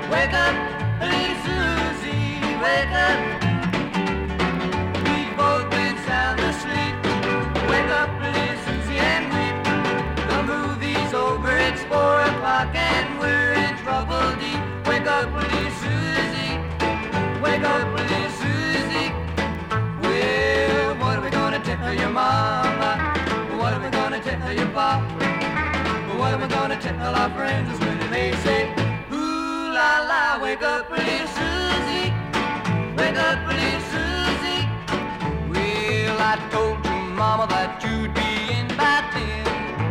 Wake up, little Susie, wake up. We've both been sound asleep. Wake up, little Susie, and weep. The movie's over, it's 4 o'clock, and we're in trouble deep. Wake up, little Susie, wake up, little Susie. Well, what are we gonna tell your mama? What are we gonna tell your papa? What are we gonna tell our friends when they say, ooh la la, wake up, little Susie, wake up, little Susie. Well, I told your mama that you'd be in by 10.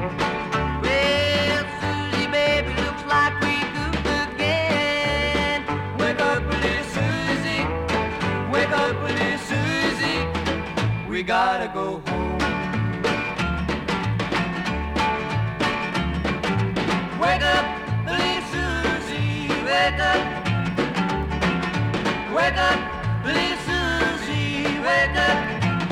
Well, Susie, baby, looks like we goofed again. Wake up, little Susie, wake up, little Susie. We gotta go home. Wake up, little Susie, wake up. Wake up, little Susie, wake up.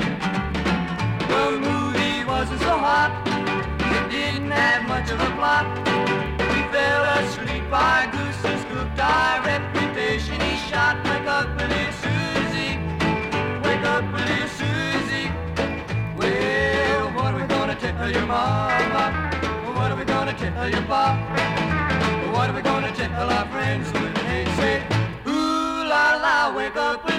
The movie wasn't so hot, it didn't have much of a plot. We fell asleep, our gooses cooked, our reputation he shot. Wake up, little Susie, wake up, little Susie. Well, what are we gonna tell your mama? What are we gonna tell your papa? What are we gonna tell our friends when they say, ooh la la, wake up,